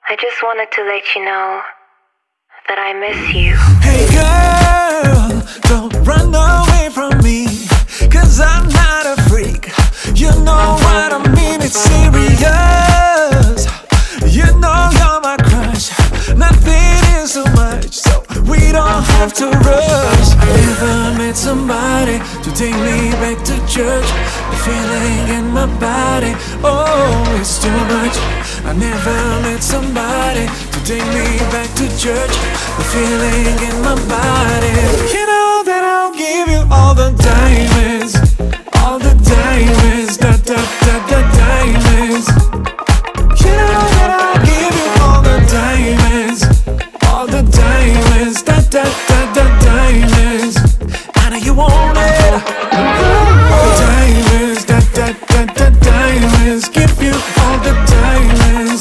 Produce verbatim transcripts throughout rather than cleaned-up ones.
I just wanted to let you know that I miss you. Hey girl, don't run away from me, cause I'm not a freak. You know what I mean, it's serious. You know you're my crush. Nothing is too much, so we don't have to rush. I never met somebody to take me back to church. The feeling in my body, oh, it's too much. I never met somebody to take me back to church. The feeling in my body. You know that I'll give you all the diamonds, all the diamonds, da da da da diamonds. You know that I'll give you all the diamonds, all the diamonds, da da da da diamonds. I know you want it. All the diamonds, da da da da diamonds. Give you all the diamonds,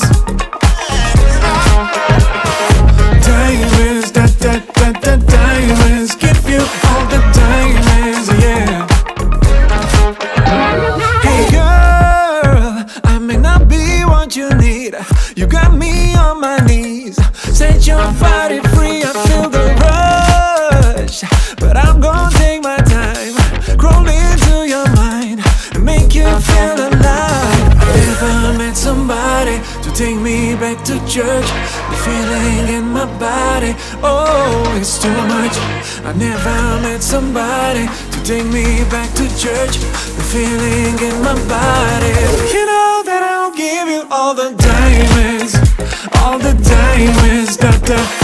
diamonds, da da da da diamonds. Give you all the diamonds, yeah. Hey girl, I may not be what you need. You got me on my knees. Set your body free, I feel the rush. But I'm gonna take my time, crawl into your mind, and make you feel alive. I never met somebody to take me back to church. The feeling in my body, oh, it's too much. I never met somebody to take me back to church. The feeling in my body. You know that I'll give you all the diamonds, all the diamonds, da da.